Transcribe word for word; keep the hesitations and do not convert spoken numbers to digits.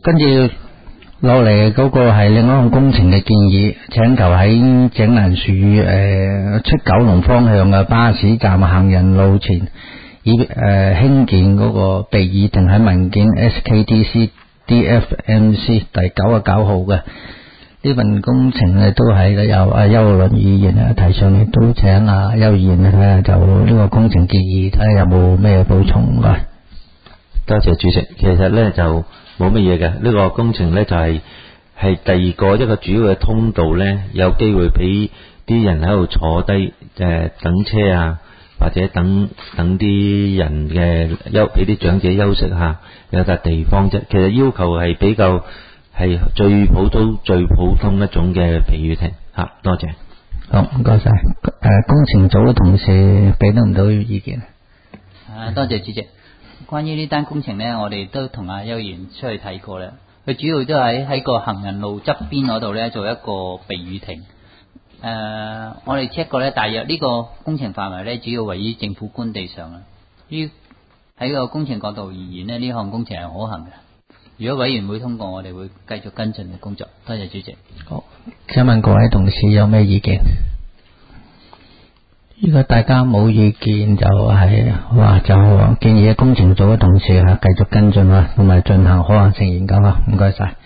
跟住落嚟嗰個係另一項工程嘅建議，請求喺井欄樹誒出九龍方向嘅巴士站行人路前，以誒興建嗰個避雨亭喺文件 S K D C D F M C 第九十九號嘅呢份工程咧，都係由阿邱倫議員啊提上嚟，都請阿邱議員睇下就呢個工程建議，睇下有冇咩補充嘅。 多謝主席。其實咧就冇乜嘢嘅，呢、這個工程咧就係、是、係第二個一個主要嘅通道咧，有機會俾啲人喺度坐低誒、呃、等車啊，或者等等啲人嘅休俾啲長者休息下，有笪地方啫。其實要求係比較係最普通最普通一種嘅避雨亭吓。多謝。 好，唔該晒。誒，工程組嘅同事俾得唔到意見？ 啊，多謝主席。關於呢單工程呢，我哋都同阿邱議員出去睇過啦。佢主要都喺喺個行人路側邊嗰度呢做一個避雨亭。誒、呃，我哋 check 過呢，大約呢個工程範圍呢，主要位於政府官地上啊。於喺個工程角度而言呢，呢項工程係可行嘅。如果委員會通過，我哋會繼續跟進嘅工作。多謝主席。 好，請問各位同事有咩意見？如果大家冇意見就係、是、話就建議工程組嘅同事啊繼續跟進啊，同埋進行可行性研究啊。唔該晒。